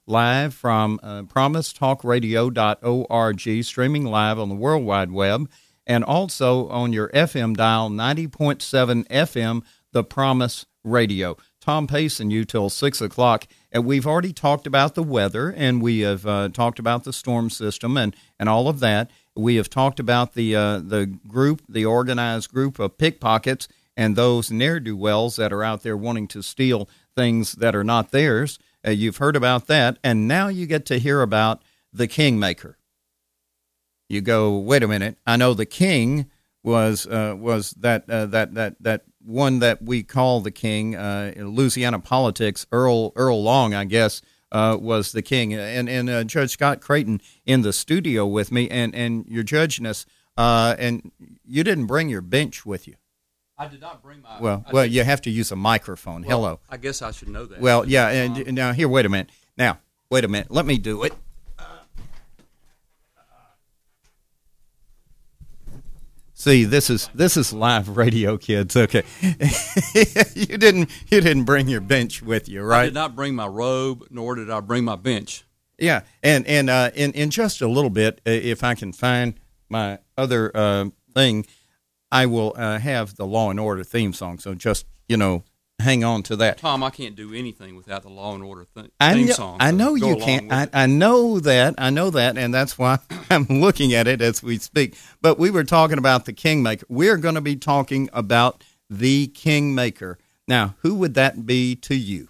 live from promisetalkradio.org, streaming live on the World Wide Web, and also on your FM dial, 90.7 FM, The Promise Radio. Tom Pace and you till 6 o'clock. And we've already talked about the weather, and we have talked about the storm system and all of that. We have talked about the group, the organized group of pickpockets and those ne'er-do-wells that are out there wanting to steal things that are not theirs. You've heard about that, and now you get to hear about the Kingmaker. You go, wait a minute. I know the king was that one that we call the king in Louisiana politics. Earl Long, I guess, was the king. And Judge Scott Creighton in the studio with me, and your judgeness, and you didn't bring your bench with you. I did not bring my. Well, you have to use a microphone. Well, hello. I guess I should know that. Well, yeah. And now here, wait a minute. Let me do it. See, this is live radio, kids. Okay, you didn't bring your bench with you, right? I did not bring my robe, nor did I bring my bench. Yeah, and in just a little bit, if I can find my other thing, I will have the Law and Order theme song. So just hang on to that. Tom, I can't do anything without the Law and Order theme song. I know you can't. I know that, and that's why I'm looking at it as we speak. But we were talking about the Kingmaker. We're going to be talking about the Kingmaker. Now, who would that be to you?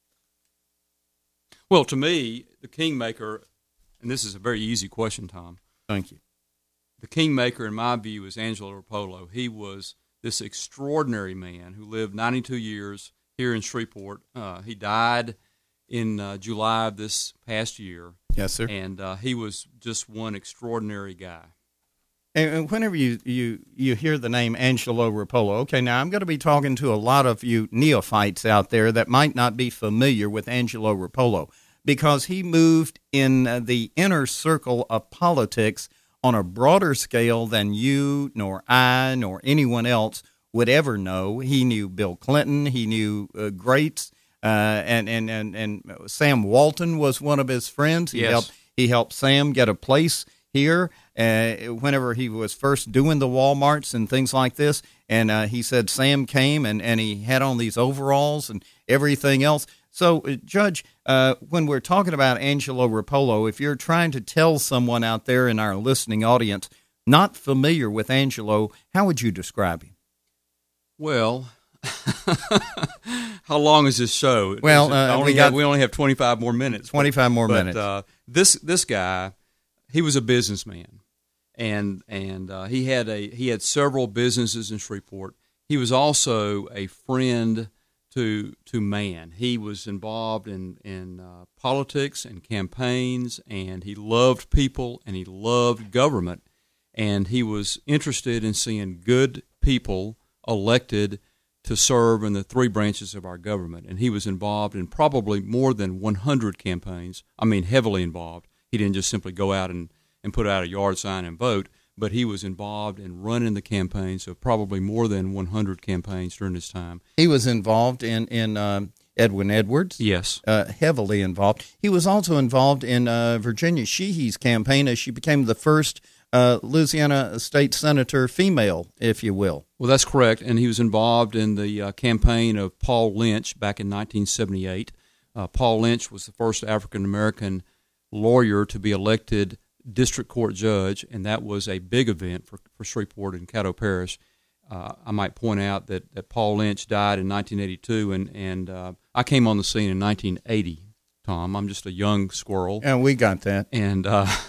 Well, to me, the Kingmaker, and this is a very easy question, Tom. Thank you. The Kingmaker, in my view, is Angelo Rapolo. He was this extraordinary man who lived 92 years here in Shreveport. He died in July of this past year. Yes, sir. And he was just one extraordinary guy. And whenever you hear the name Angelo Rapolo, okay, now I'm going to be talking to a lot of you neophytes out there that might not be familiar with Angelo Rapolo, because he moved in the inner circle of politics on a broader scale than you, nor I, nor anyone else would ever know. He knew Bill Clinton. He knew greats, and Sam Walton was one of his friends. He helped Sam get a place here whenever he was first doing the Walmarts and things like this. And he said Sam came and he had on these overalls and everything else. So, Judge, when we're talking about Angelo Rapolo, if you're trying to tell someone out there in our listening audience not familiar with Angelo, how would you describe him? Well, how long is this show? Well, we only have 25 more minutes. 25 more minutes. This guy, he was a businessman, and he had several businesses in Shreveport. He was also a friend to man. He was involved in politics and campaigns, and he loved people, and he loved government, and he was interested in seeing good people elected to serve in the three branches of our government. And he was involved in probably more than 100 campaigns. I mean, heavily involved. He didn't just simply go out and put out a yard sign and vote, but he was involved in running the campaigns of probably more than 100 campaigns during his time. He was involved in Edwin Edwards. Yes. Heavily involved. He was also involved in Virginia Sheehy's campaign as she became the first Louisiana state senator female, if you will. Well, that's correct, and he was involved in the campaign of Paul Lynch back in 1978. Paul Lynch was the first African-American lawyer to be elected district court judge, and that was a big event for Shreveport and Caddo Parish. I might point out that Paul Lynch died in 1982, and I came on the scene in 1980, Tom. I'm just a young squirrel. And we got that. And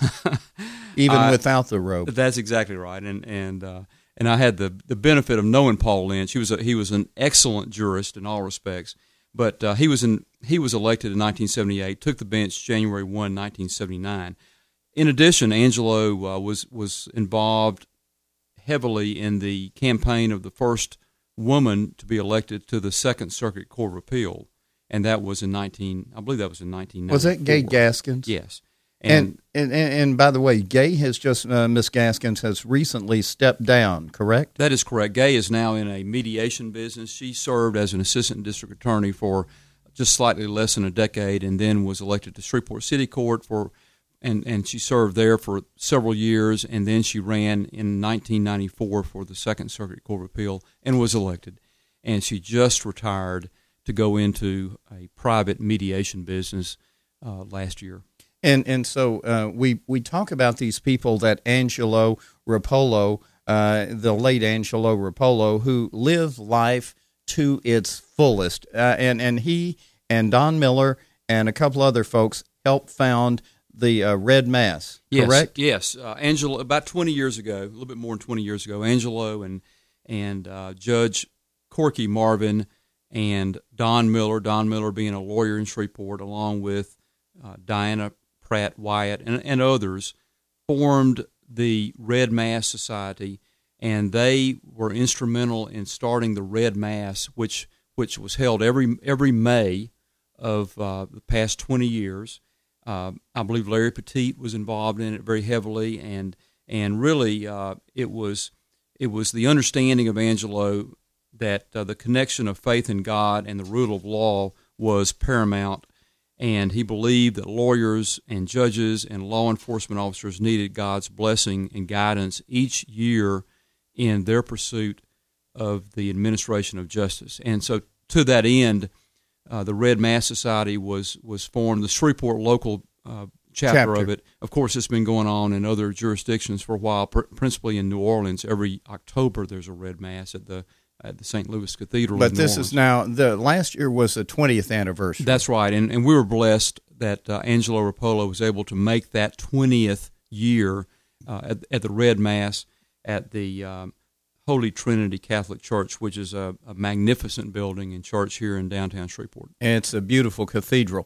even without the robe. That's exactly right. And I had the benefit of knowing Paul Lynch. He was an excellent jurist in all respects. But he was elected in 1978, took the bench January 1, 1979. In addition, Angelo was involved heavily in the campaign of the first woman to be elected to the Second Circuit Court of Appeal, and that was in 1994. Was that Gay Gaskins? Yes. And by the way, Gay has just Miss Gaskins has recently stepped down, correct? That is correct. Gay is now in a mediation business. She served as an assistant district attorney for just slightly less than a decade, and then was elected to Shreveport City Court and she served there for several years, and then she ran in 1994 for the Second Circuit Court of Appeal and was elected. And she just retired to go into a private mediation business last year. And so we talk about these people, that Angelo Rapolo, the late Angelo Rapolo, who lived life to its fullest. And he and Don Miller and a couple other folks helped found the Red Mass, correct? Yes. Angelo, about 20 years ago, a little bit more than 20 years ago, Angelo and Judge Corky Marvin and Don Miller being a lawyer in Shreveport, along with Diana Pratt Wyatt and others, formed the Red Mass Society, and they were instrumental in starting the Red Mass, which was held every May of the past 20 years. I believe Larry Petit was involved in it very heavily, and really it was the understanding of Angelo that the connection of faith in God and the rule of law was paramount, and he believed that lawyers and judges and law enforcement officers needed God's blessing and guidance each year in their pursuit of the administration of justice. And so to that end, the Red Mass Society was formed. The Shreveport local chapter of it, of course, it's been going on in other jurisdictions for a while, principally in New Orleans. Every October there's a Red Mass at the St. Louis Cathedral. But this is now, the last year was the 20th anniversary. That's right, and we were blessed that Angelo Rapolo was able to make that 20th year at the Red Mass at the Holy Trinity Catholic Church, which is a magnificent building and church here in downtown Shreveport. And it's a beautiful cathedral.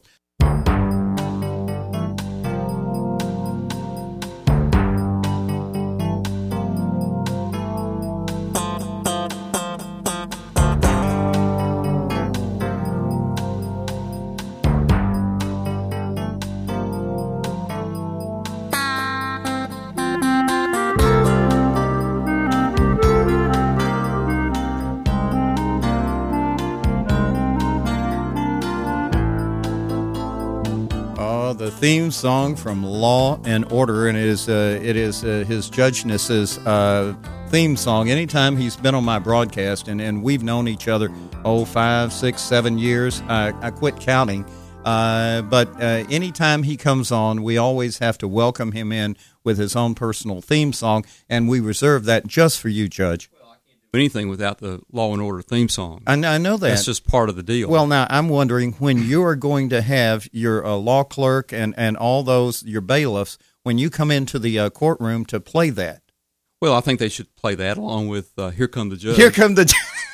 The theme song from Law and Order, and it is his Judgeness's theme song. Anytime he's been on my broadcast, and we've known each other 5, 6, 7 years. I quit counting, but anytime he comes on, we always have to welcome him in with his own personal theme song, and we reserve that just for you, Judge. Anything without the Law and Order theme song. I know that. That's just part of the deal. Well, now, I'm wondering, when you are going to have your law clerk and all those, your bailiffs, when you come into the courtroom to play that. Well, I think they should play that along with Here Come the Judge. Here Come the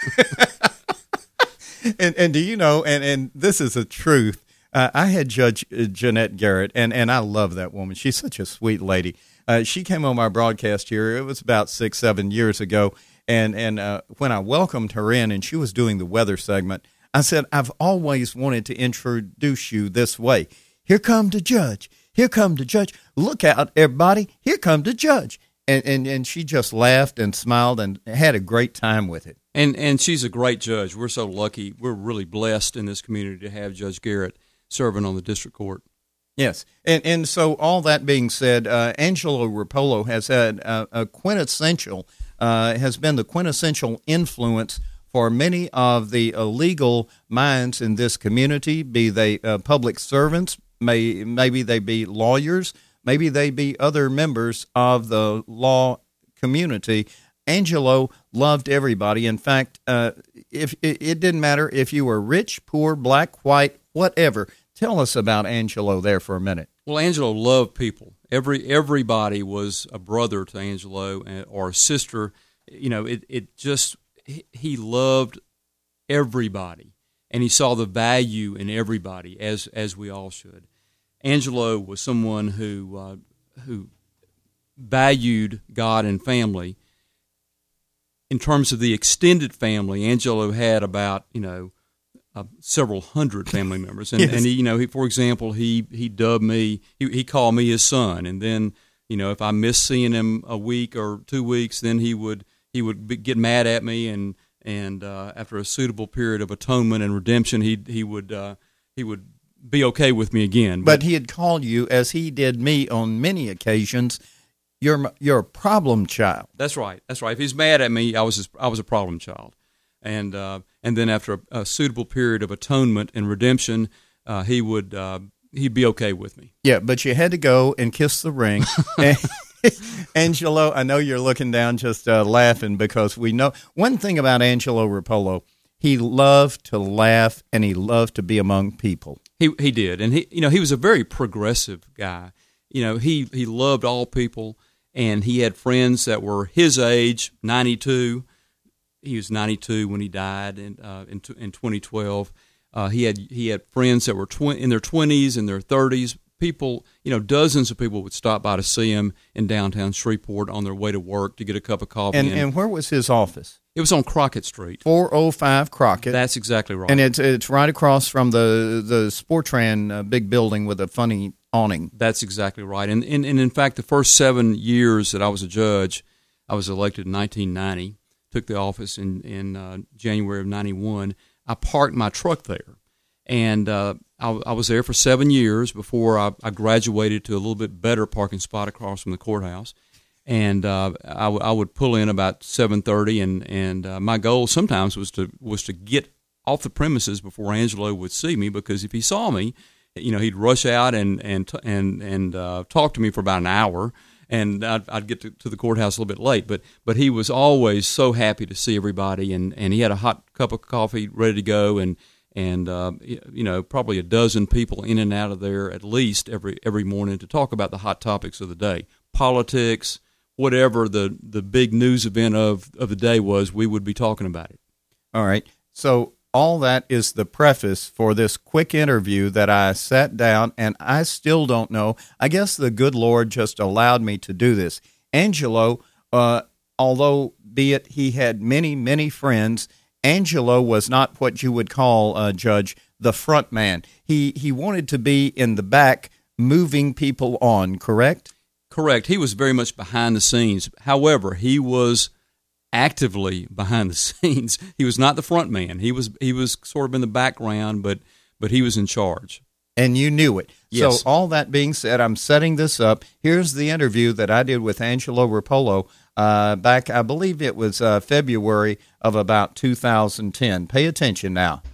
Judge. and do you know, and this is the truth, I had Judge Jeanette Garrett, and I love that woman. She's such a sweet lady. She came on my broadcast here, it was about 6, 7 years ago, and when I welcomed her in and she was doing the weather segment, I said, I've always wanted to introduce you this way. Here come the judge. Here come the judge. Look out, everybody. Here come the judge. And she just laughed and smiled and had a great time with it. And she's a great judge. We're so lucky. We're really blessed in this community to have Judge Garrett serving on the district court. Yes. And so all that being said, Angelo Rapolo has had has been the quintessential influence for many of the legal minds in this community, be they public servants, maybe they be lawyers, maybe they be other members of the law community. Angelo loved everybody. In fact, if it didn't matter if you were rich, poor, black, white, whatever. Tell us about Angelo there for a minute. Well, Angelo loved people. Everybody was a brother to Angelo or a sister. You know, he loved everybody, and he saw the value in everybody, as we all should. Angelo was someone who valued God and family. In terms of the extended family, Angelo had about several hundred family members, and Yes. and he, for example, he dubbed me. He called me his son, and then if I missed seeing him a week or 2 weeks, then he would get mad at me and and after a suitable period of atonement and redemption, he would be okay with me again. But he had called you, as he did me on many occasions, you're a problem child. That's right. That's right. If he's mad at me, I was a problem child, and then after a suitable period of atonement and redemption, he'd be okay with me. Yeah, but you had to go and kiss the ring. Angelo, I know you're looking down just laughing, because we know one thing about Angelo Rapolo: he loved to laugh and he loved to be among people. He did, and he was a very progressive guy. He loved all people. And he had friends that were his age, 92. He was 92 when he died in 2012. He had friends that were in their 20s and their 30s. People, dozens of people would stop by to see him in downtown Shreveport on their way to work to get a cup of coffee. And where was his office? It was on Crockett Street. 405 Crockett. That's exactly right. And it's right across from the Sportran big building with a funny awning. That's exactly right. And in fact, the first 7 years that I was a judge, I was elected in 1990, took the office in January of 91. I parked my truck there. And I was there for 7 years before I graduated to a little bit better parking spot across from the courthouse. And I would pull in about 7:30, and my goal sometimes was to get off the premises before Angelo would see me, because if he saw me, he'd rush out and talk to me for about an hour, and I'd get to the courthouse a little bit late. But he was always so happy to see everybody, and he had a hot cup of coffee ready to go, and probably a dozen people in and out of there at least every morning to talk about the hot topics of the day, politics, whatever the big news event of the day was, we would be talking about it. All right. So all that is the preface for this quick interview that I sat down, and I still don't know. I guess the good Lord just allowed me to do this. Angelo, although be it he had many, many friends, Angelo was not what you would call, Judge, the front man. He wanted to be in the back moving people on, correct? Correct. He was very much behind the scenes. However, he was actively behind the scenes. He was not the front man. He was sort of in the background, but he was in charge. And you knew it. Yes. So all that being said, I'm setting this up. Here's the interview that I did with Angelo Rapolo back, I believe it was February of about 2010. Pay attention now.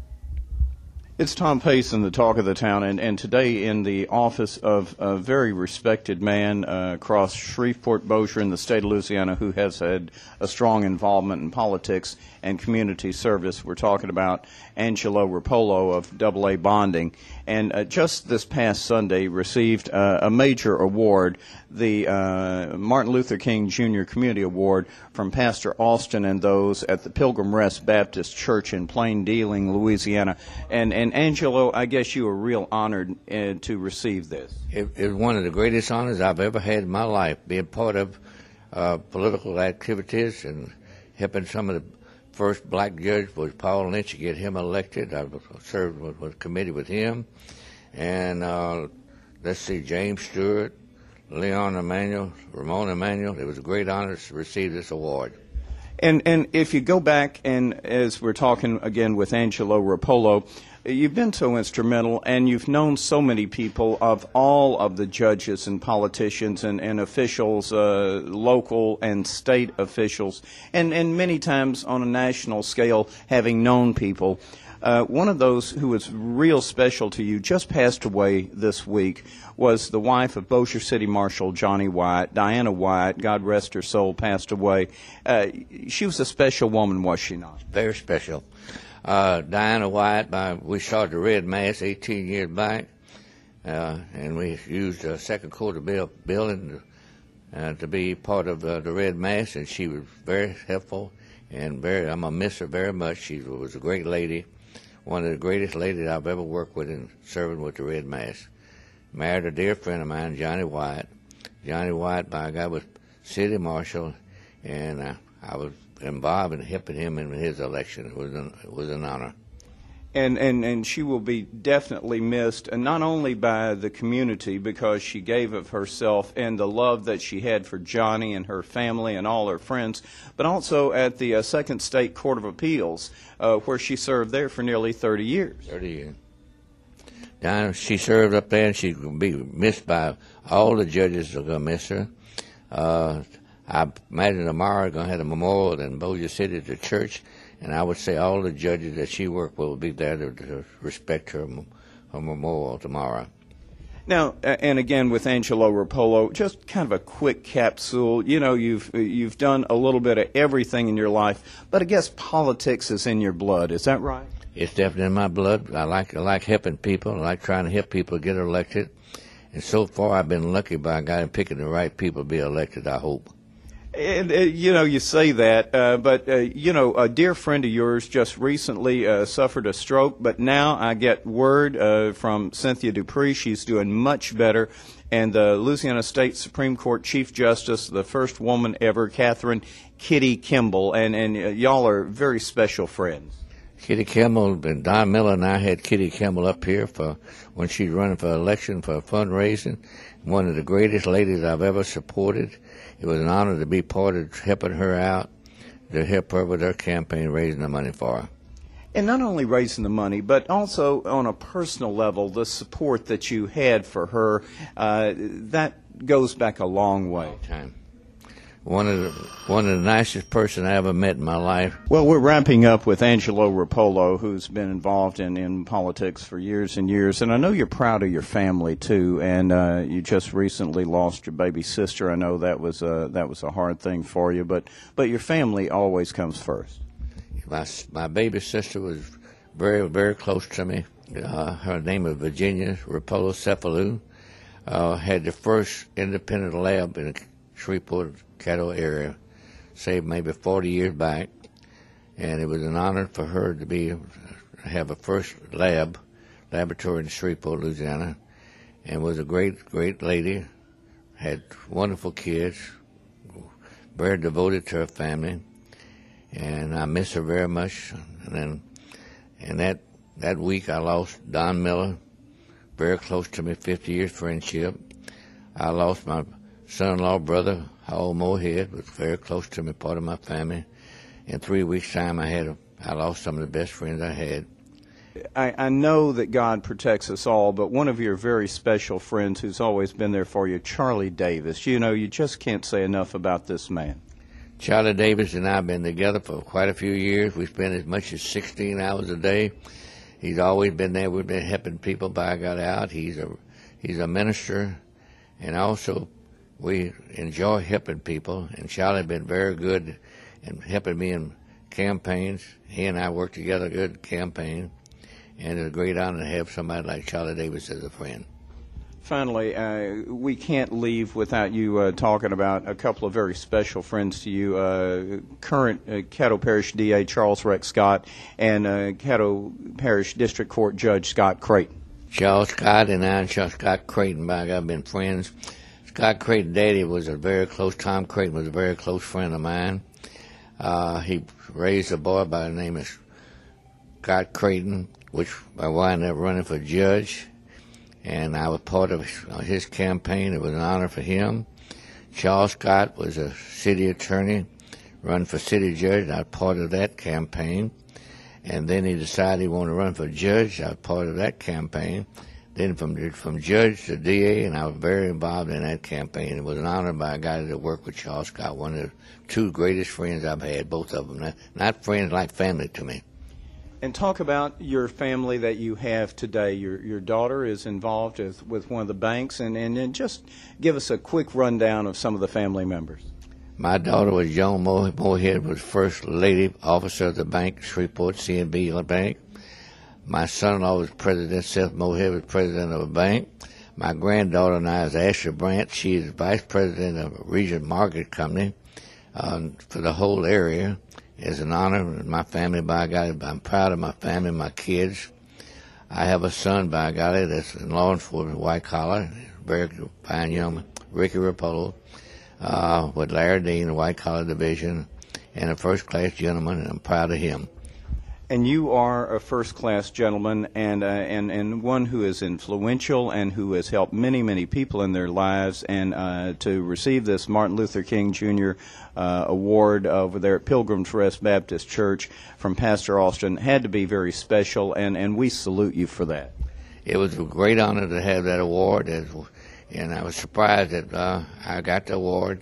It's Tom Payson, the talk of the town, and today in the office of a very respected man across Shreveport, Bossier in the state of Louisiana, who has had a strong involvement in politics and community service. We're talking about Angelo Rapolo of AA Bonding, and just this past Sunday received a major award, the Martin Luther King Jr. Community Award from Pastor Austin and those at the Pilgrim Rest Baptist Church in Plain Dealing, Louisiana. And Angelo, I guess you were real honored to receive this. It was one of the greatest honors I've ever had in my life, being part of political activities and helping some of the first black judge was Paul Lynch to get him elected. I served with a committee with him. And let's see, James Stewart, Leon Emanuel, Ramon Emanuel. It was a great honor to receive this award. And if you go back, and as we're talking again with Angelo Rapolo, you've been so instrumental, and you've known so many people of all of the judges and politicians and officials, local and state officials, and many times on a national scale, having known people. One of those who was real special to you just passed away this week was the wife of Bossier City Marshal Johnny Wyatt, Diana Wyatt, God rest her soul, passed away. She was a special woman, was she not? Very special. Diana Wyatt, we started the Red Mass 18 years back, and we used a second quarter building to be part of the Red Mass, and she was very helpful, and I'm going to miss her very much. She was a great lady, one of the greatest ladies I've ever worked with in serving with the Red Mass. Married a dear friend of mine, Johnny Wyatt. Johnny Wyatt, by God, was city marshal, and I was involved in helping him in his election. It was an honor. And she will be definitely missed, and not only by the community because she gave of herself and the love that she had for Johnny and her family and all her friends, but also at the Second State Court of Appeals, where she served there for nearly 30 years. 30 years. Now, she served up there, and she's going to be missed by all the judges are going to miss her. I imagine tomorrow we're going to have a memorial in Bossier City at the church, and I would say all the judges that she worked with will be there to respect her memorial tomorrow. Now, and again with Angelo Rapolo, just kind of a quick capsule. You know, you've done a little bit of everything in your life, but I guess politics is in your blood. Is that right? It's definitely in my blood. I like helping people. I like trying to help people get elected. And so far, I've been lucky by God in picking the right people to be elected, I hope. And, you know, you say that, but, you know, a dear friend of yours just recently suffered a stroke, but now I get word from Cynthia Dupree. She's doing much better. And the Louisiana State Supreme Court Chief Justice, the first woman ever, Catherine Kitty Kimball, and y'all are very special friends. Kitty Kimball, and Don Miller and I had Kitty Kimball up here for when she's running for election for fundraising. One of the greatest ladies I've ever supported. It was an honor to be part of helping her out, to help her with her campaign, raising the money for her. And not only raising the money, but also on a personal level, the support that you had for her, that goes back a long way. Time. One of the nicest person I ever met in my life. Well, we're wrapping up with Angelo Rapolo, who's been involved in politics for years and years, and I know you're proud of your family too. And you just recently lost your baby sister. I know that was a hard thing for you, but your family always comes first. My baby sister was very, very close to me. Her name is Virginia Rapolo Cephalou. Had the first independent lab in the Shreveport Caddo area, say maybe 40 years back, and it was an honor for her to have a first laboratory in Shreveport, Louisiana, and was a great lady, had wonderful kids, very devoted to her family, and I miss her very much. And that week I lost Don Miller, very close to me, 50 years friendship. I lost my son-in-law brother, Howell Moorhead, was very close to me, part of my family. In 3 weeks' time, I lost some of the best friends I had. I know that God protects us all, but one of your very special friends who's always been there for you, Charlie Davis. You know, you just can't say enough about this man. Charlie Davis and I have been together for quite a few years. We spent as much as 16 hours a day. He's always been there. We've been helping people by God out. He's a minister, and also we enjoy helping people, and Charlie's been very good in helping me in campaigns. He and I work together, good campaign, and it's a great honor to have somebody like Charlie Davis as a friend. Finally, we can't leave without you talking about a couple of very special friends to you, current Caddo Parish DA Charles Rex Scott and Caddo Parish District Court Judge Scott Creighton. Charles Scott and I and Charles Scott Creighton, by God, have been friends. Scott Creighton, Daddy, Tom Creighton was a very close friend of mine. He raised a boy by the name of Scott Creighton, which I wound up running for judge, and I was part of his campaign. It was an honor for him. Charles Scott was a city attorney, run for city judge, and I was part of that campaign. And then he decided he wanted to run for judge. I was part of that campaign. Then from judge to DA, and I was very involved in that campaign. It was an honor by a guy to work with Charles Scott, one of the two greatest friends I've had, both of them. Not friends, like family to me. And talk about your family that you have today. Your daughter is involved with one of the banks, and just give us a quick rundown of some of the family members. My daughter was Joan Moorhead, was first lady officer of the bank, Shreveport CNB Bank. My son-in-law was president. Seth Moorhead was president of a bank. My granddaughter and I is Ashley Brandt. She is vice president of Region Market Company for the whole area. It's an honor. My family, by God, I'm proud of my family, my kids. I have a son, by golly, that's in law enforcement, white collar, very fine young man, Ricky Rapolo, with Larry Dean, the white collar division, and a first-class gentleman, and I'm proud of him. And you are a first-class gentleman and one who is influential and who has helped many, many people in their lives. And to receive this Martin Luther King Jr. Award over there at Pilgrim's Rest Baptist Church from Pastor Austin had to be very special, and we salute you for that. It was a great honor to have that award, and I was surprised that I got the award.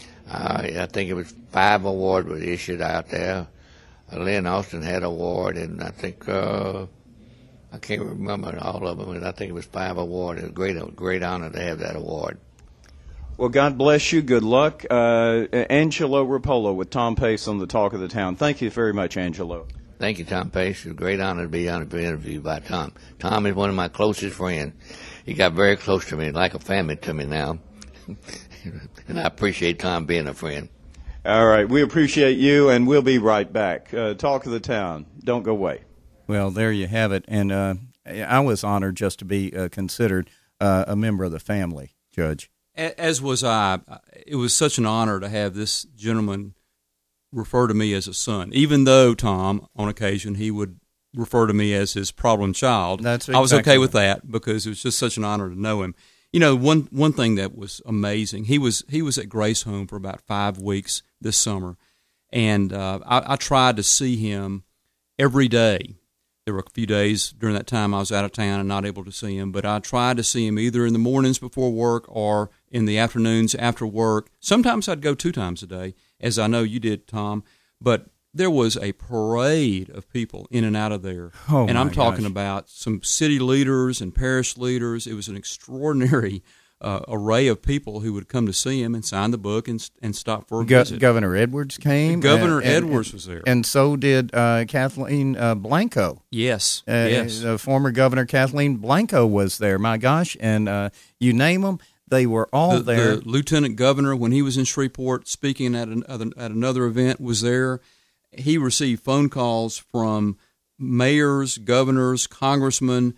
I think it was 5 awards were issued out there. Lynn Austin had an award, and I think I can't remember all of them, but I think it was 5 awards. It was a great honor to have that award. Well, God bless you. Good luck. Angelo Rapolo with Tom Pace on the Talk of the Town. Thank you very much, Angelo. Thank you, Tom Pace. It's a great honor to be interviewed by Tom. Tom is one of my closest friends. He got very close to me, like a family to me now. And I appreciate Tom being a friend. All right. We appreciate you, and we'll be right back. Talk of the Town. Don't go away. Well, there you have it. And I was honored just to be considered a member of the family, Judge. As was I. It was such an honor to have this gentleman refer to me as a son, even though, Tom, on occasion, he would refer to me as his problem child. That's exactly I was okay with that because it was just such an honor to know him. You know, one thing that was amazing, he was at Grace Home for about 5 weeks this summer, and I tried to see him every day. There were a few days during that time I was out of town and not able to see him, but I tried to see him either in the mornings before work or in the afternoons after work. Sometimes I'd go 2 times a day, as I know you did, Tom, but there was a parade of people in and out of there. Oh, and I'm talking gosh. about some city leaders and parish leaders. It was an extraordinary array of people who would come to see him and sign the book and stop for a visit. Governor Edwards came. Governor Edwards was there. And so did Kathleen Blanco. Yes, Former Governor Kathleen Blanco was there. My gosh. And you name them, they were all there. The lieutenant governor, when he was in Shreveport speaking at another event, was there. He received phone calls from mayors, governors, congressmen.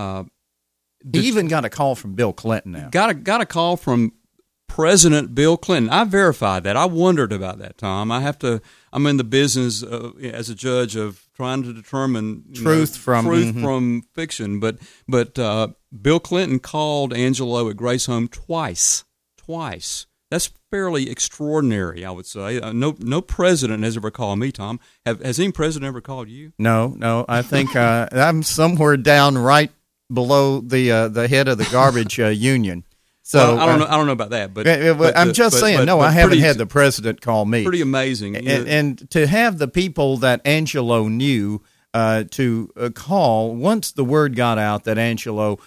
He even got a call from Bill Clinton now. Got a call from President Bill Clinton. I verified that. I wondered about that, Tom. I'm in the business as a judge of trying to determine truth from fiction. But Bill Clinton called Angelo at Grace Home twice. That's fairly extraordinary, I would say. No president has ever called me, Tom. Has any president ever called you? No. I think I'm somewhere down right below the head of the garbage union. So well, I don't know about that, but I'm just saying. I haven't had the president call me. Pretty amazing, and to have the people that Angelo knew to call once the word got out that Angelo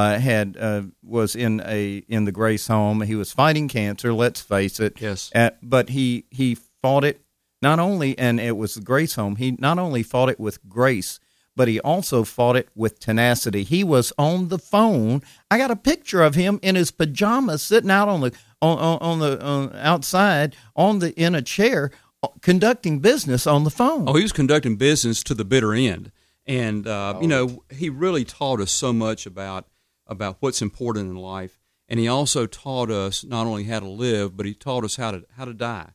was in the Grace Home. He was fighting cancer. Let's face it. Yes. But he fought it not only, and it was the Grace Home. He not only fought it with grace, but he also fought it with tenacity. He was on the phone. I got a picture of him in his pajamas, sitting out on the outside in a chair, conducting business on the phone. Oh, he was conducting business to the bitter end. And, he really taught us so much about what's important in life. And he also taught us not only how to live, but he taught us how to die.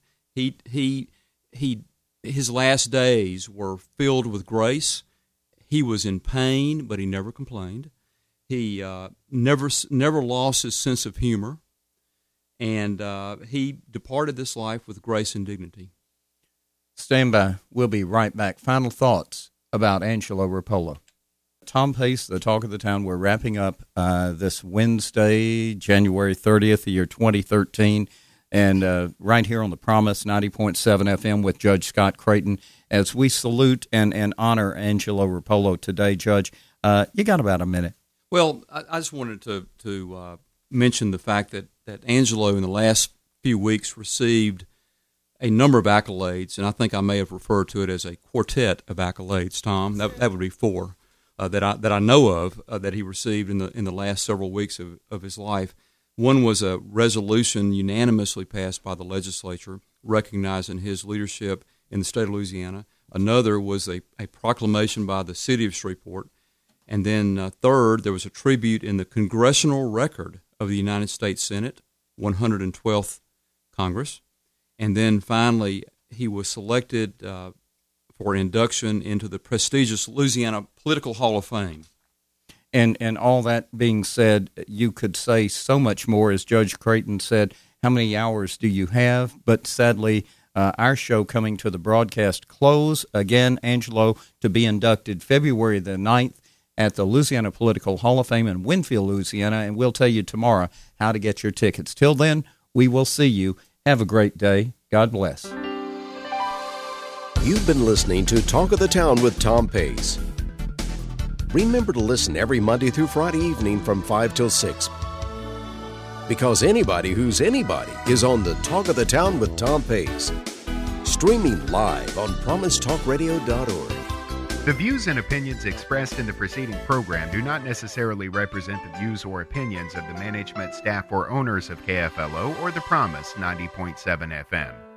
His last days were filled with grace. He was in pain, but he never complained. He never lost his sense of humor. And he departed this life with grace and dignity. Stand by. We'll be right back. Final thoughts about Angelo Rapolo. Tom Pace, the Talk of the Town. We're wrapping up this Wednesday, January 30th, the year 2013, and right here on the Promise 90.7 FM with Judge Scott Creighton as we salute and honor Angelo Rapolo today. Judge, you got about a minute. Well, I just wanted to mention the fact that Angelo in the last few weeks received a number of accolades, and I think I may have referred to it as a quartet of accolades, Tom. That would be 4 that I know of that he received in the last several weeks of his life. One was a resolution unanimously passed by the legislature recognizing his leadership in the state of Louisiana. Another was a proclamation by the city of Shreveport. And then third, there was a tribute in the Congressional Record of the United States Senate, 112th Congress. And then finally, he was selected for induction into the prestigious Louisiana Political Hall of Fame. And all that being said, you could say so much more. As Judge Creighton said, how many hours do you have? But sadly, our show coming to the broadcast close. Again, Angelo to be inducted February the 9th at the Louisiana Political Hall of Fame in Winfield, Louisiana, and we'll tell you tomorrow how to get your tickets. Till then, we will see you. Have a great day. God bless. You've been listening to Talk of the Town with Tom Pace. Remember to listen every Monday through Friday evening from 5 till 6. Because anybody who's anybody is on the Talk of the Town with Tom Pace. Streaming live on PromiseTalkRadio.org. The views and opinions expressed in the preceding program do not necessarily represent the views or opinions of the management, staff, or owners of KFLO or the Promise 90.7 FM.